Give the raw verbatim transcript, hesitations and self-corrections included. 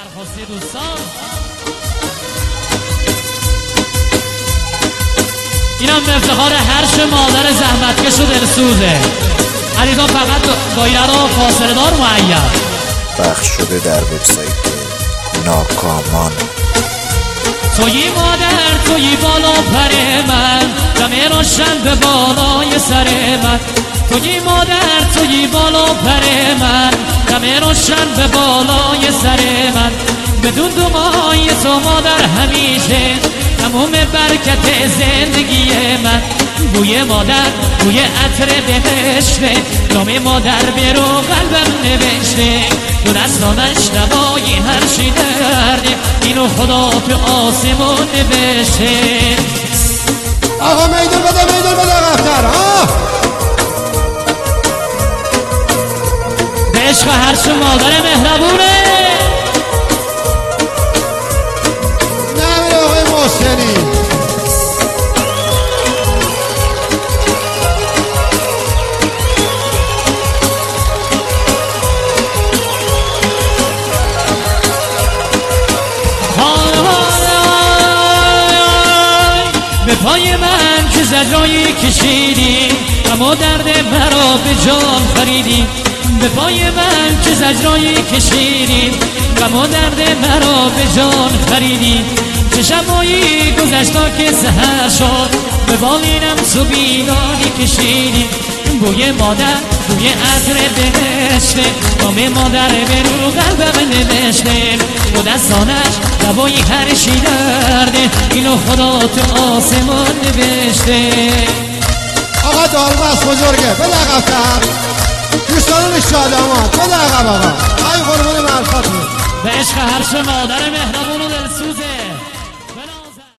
درخواستی دوستان اینم به افتخار هرش مادر زحمتکش و دلسوزه. علیرضا فقط دایره رو فاصله دار معین پخش شده در وبسایت ناکامان. توی مادر توی بالا پر من، دم روشن به بالای سر من. توی مادر توی بالا پر من، دم روشن به بالای سر من. بدون دعای تو مادر همیشه تموم برکت زندگی من. بوی مادر بوی عطر بهشته، نام مادر برو قلبم نوشته. دو دستانش دوای هر چی درده، اینو خدا تو آسمون نوشته. آقا میدون بده میدون بده قفتر آه به عشق هرچ مادر مهربونه. نمیر آقای محسنی به پای من که زجایی کشیدی، اما درد مرا به جان خریدی. به پای من که زجایی کشیدی، اما درد مرا به جان خریدی. چه شبایی گذشتا که سحر شد، به بالینم تو بیداری کشیدی. بوی مادر بوی عطر بهشته، نام مادر به رو قلبم نوشته. با دستانش دوای هر چی درده، اینو خدا تو آسمان نوشته. آقا داربست بزرگه بده قفتر دوستانش شادمات بده عقب آقا ای قربان معرفت. به عشق هرچ مادر مهربون